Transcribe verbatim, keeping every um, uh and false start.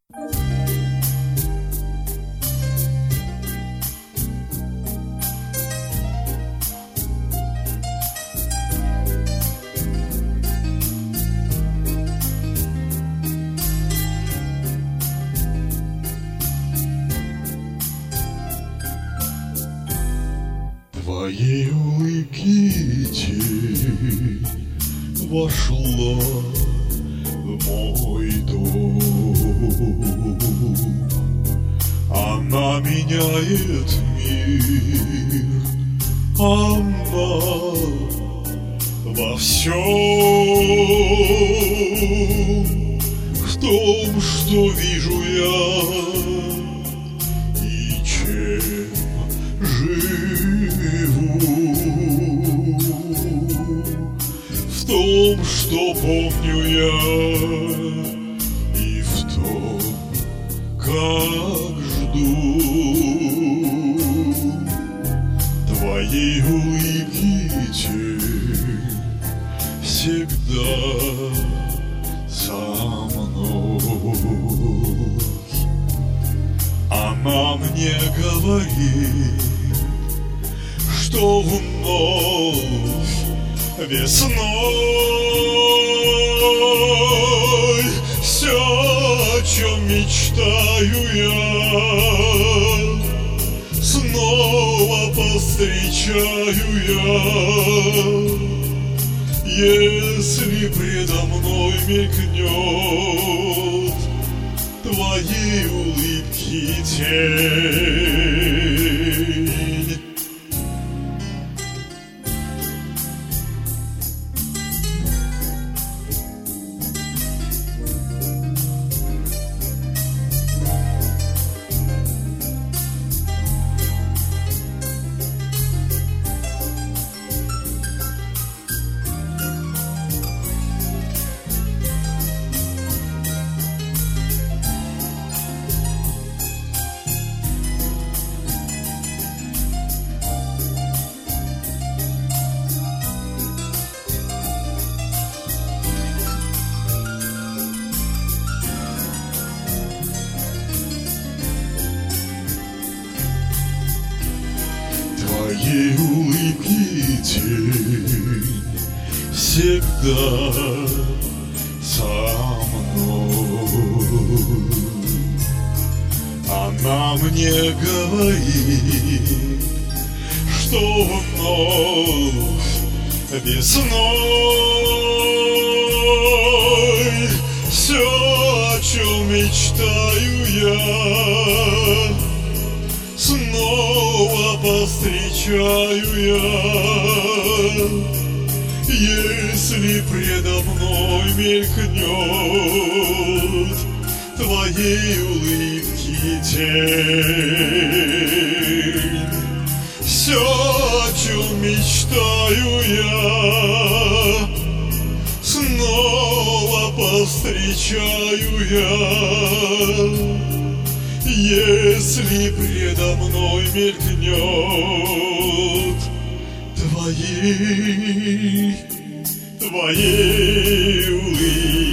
Твоей улыбки тень вошла в мой дом. Она меняет мир, она во всем, в том, что вижу я и чем живу, в том, что помню я, и в том, как жду твоей улыбки тень всегда со мной. Она мне говорит, что вновь весной все, о чем мечтаю я, снова повстречаю я, если предо мной мелькнет твоей улыбки тень. Твоей улыбки тень всегда со мной. Она мне говорит, что вновь весной все, о чем мечтаю я, снова повстречаю я, если предо мной мелькнет твоей улыбки тень. Все, о чем мечтаю я, снова повстречаю я, если предо мной мелькнет твоей, твоей улыбки.